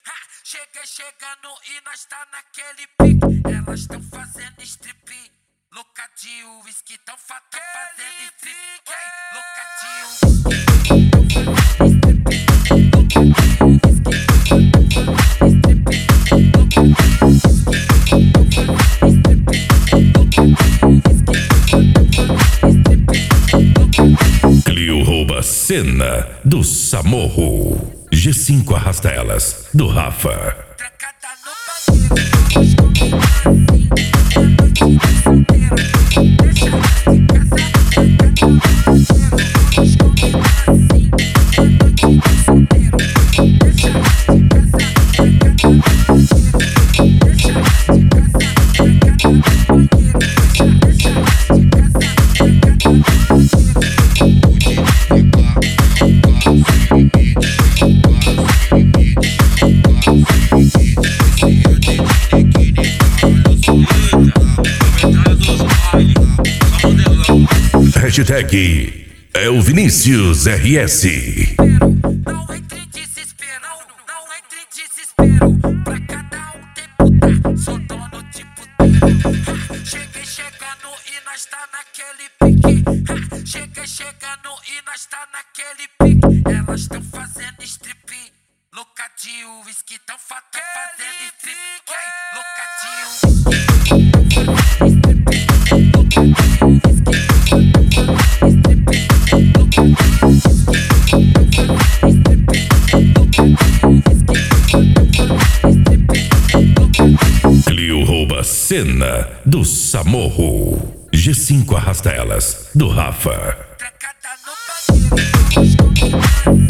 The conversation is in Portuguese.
Cheguei chegando e nós tá naquele pique. Elas tão fazendo strip, louca de uísque, tão fazendo strip. Louca de uísque, Clio rouba cena do Samorro. G5 arrasta elas do Rafa. trancada no Hashtag é o Vinícius RS. Não entre em desespero, não entre em desespero. Pra cada um tem puta, sou dono de puta. Cheguei chegando e nós tá naquele pique. Cheguei chegando e nós tá naquele pique. Elas tão fazendo strip, louca de uísque, tão fazendo strip. Louca de uísque. Clio rouba cena do Samorro. G5 arrasta elas do Rafa. Trancada no banheiro.